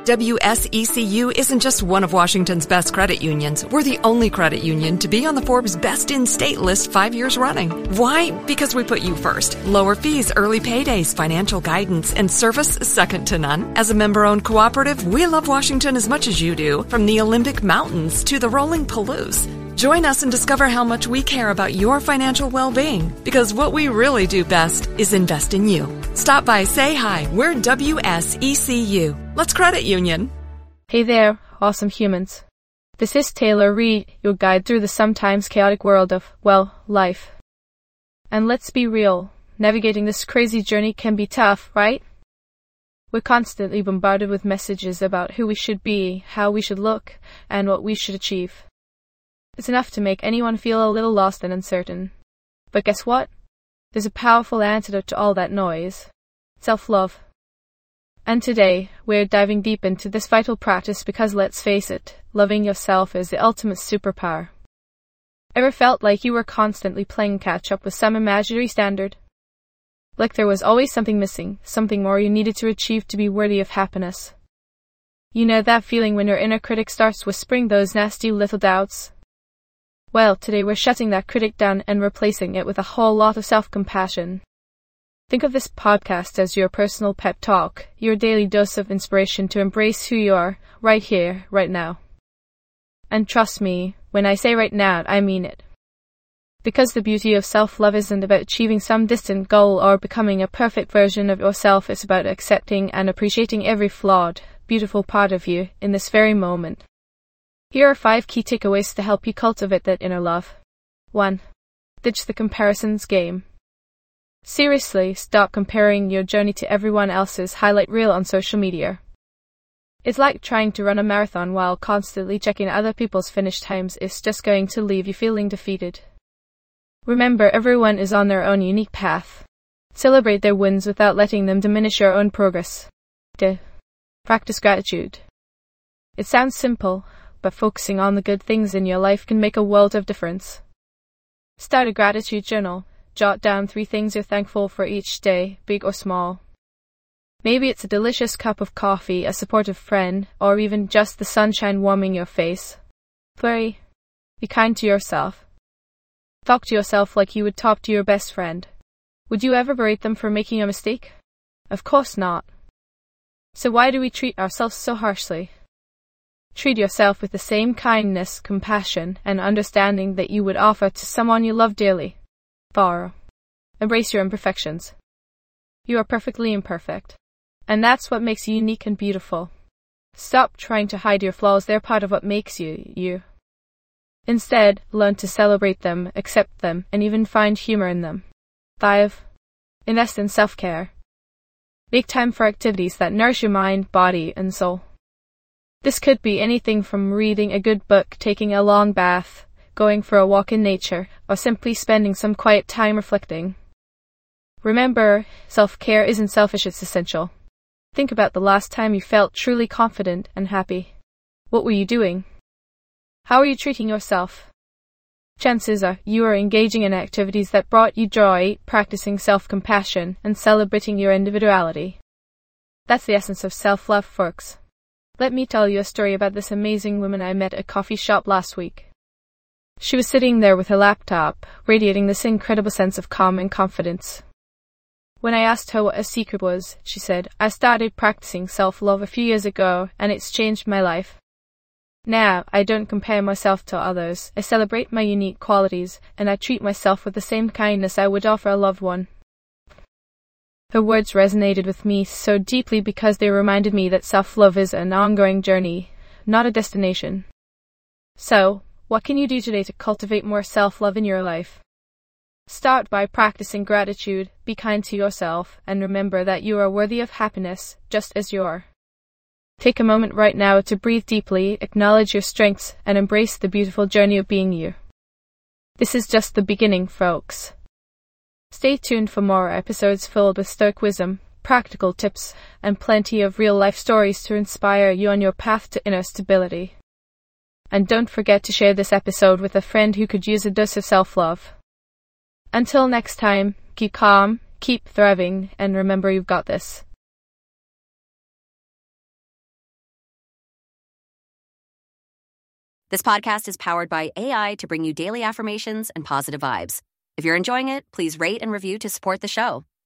WSECU isn't just one of Washington's best credit unions. We're the only credit union to be on the Forbes Best in State list 5 years running. Why? Because we put you first. Lower fees, early paydays, financial guidance, and service second to none. As a member-owned cooperative, we love Washington as much as you do, from the Olympic Mountains to the rolling Palouse. Join us and discover how much we care about your financial well-being, because what we really do best is invest in you. Stop by, say hi. We're WSECU. Let's credit union. Hey there, awesome humans. This is Taylor Reed, your guide through the sometimes chaotic world of, well, life. And let's be real, navigating this crazy journey can be tough, right? We're constantly bombarded with messages about who we should be, how we should look, and what we should achieve. It's enough to make anyone feel a little lost and uncertain. But guess what? There's a powerful antidote to all that noise. Self-love. And today, we're diving deep into this vital practice because let's face it, loving yourself is the ultimate superpower. Ever felt like you were constantly playing catch-up with some imaginary standard? Like there was always something missing, something more you needed to achieve to be worthy of happiness. You know that feeling when your inner critic starts whispering those nasty little doubts? Well, today we're shutting that critic down and replacing it with a whole lot of self-compassion. Think of this podcast as your personal pep talk, your daily dose of inspiration to embrace who you are, right here, right now. And trust me, when I say right now, I mean it. Because the beauty of self-love isn't about achieving some distant goal or becoming a perfect version of yourself. It's about accepting and appreciating every flawed, beautiful part of you in this very moment. Here are 5 key takeaways to help you cultivate that inner love. 1. Ditch the comparisons game. Seriously, stop comparing your journey to everyone else's highlight reel on social media. It's like trying to run a marathon while constantly checking other people's finish times. It's just going to leave you feeling defeated. Remember, everyone is on their own unique path. Celebrate their wins without letting them diminish your own progress. 2. Practice gratitude. It sounds simple, but focusing on the good things in your life can make a world of difference. Start a gratitude journal. Jot down 3 things you're thankful for each day, big or small. Maybe it's a delicious cup of coffee, a supportive friend, or even just the sunshine warming your face. 3. Be kind to yourself. Talk to yourself like you would talk to your best friend. Would you ever berate them for making a mistake? Of course not. So why do we treat ourselves so harshly? Treat yourself with the same kindness, compassion, and understanding that you would offer to someone you love dearly. 4. Embrace your imperfections. You are perfectly imperfect. And that's what makes you unique and beautiful. Stop trying to hide your flaws. They're part of what makes you, you. Instead, learn to celebrate them, accept them, and even find humor in them. 5. Invest in self-care. Make time for activities that nourish your mind, body, and soul. This could be anything from reading a good book, taking a long bath, going for a walk in nature, or simply spending some quiet time reflecting. Remember, self-care isn't selfish, it's essential. Think about the last time you felt truly confident and happy. What were you doing? How are you treating yourself? Chances are you are engaging in activities that brought you joy, practicing self-compassion, and celebrating your individuality. That's the essence of self-love, folks. Let me tell you a story about this amazing woman I met at a coffee shop last week. She was sitting there with her laptop, radiating this incredible sense of calm and confidence. When I asked her what her secret was, she said, "I started practicing self-love a few years ago, and it's changed my life. Now, I don't compare myself to others. I celebrate my unique qualities, and I treat myself with the same kindness I would offer a loved one." Her words resonated with me so deeply because they reminded me that self-love is an ongoing journey, not a destination. So, what can you do today to cultivate more self-love in your life? Start by practicing gratitude, be kind to yourself, and remember that you are worthy of happiness, just as you are. Take a moment right now to breathe deeply, acknowledge your strengths, and embrace the beautiful journey of being you. This is just the beginning, folks. Stay tuned for more episodes filled with stoic wisdom, practical tips, and plenty of real-life stories to inspire you on your path to inner stability. And don't forget to share this episode with a friend who could use a dose of self-love. Until next time, keep calm, keep thriving, and remember you've got this. This podcast is powered by AI to bring you daily affirmations and positive vibes. If you're enjoying it, please rate and review to support the show.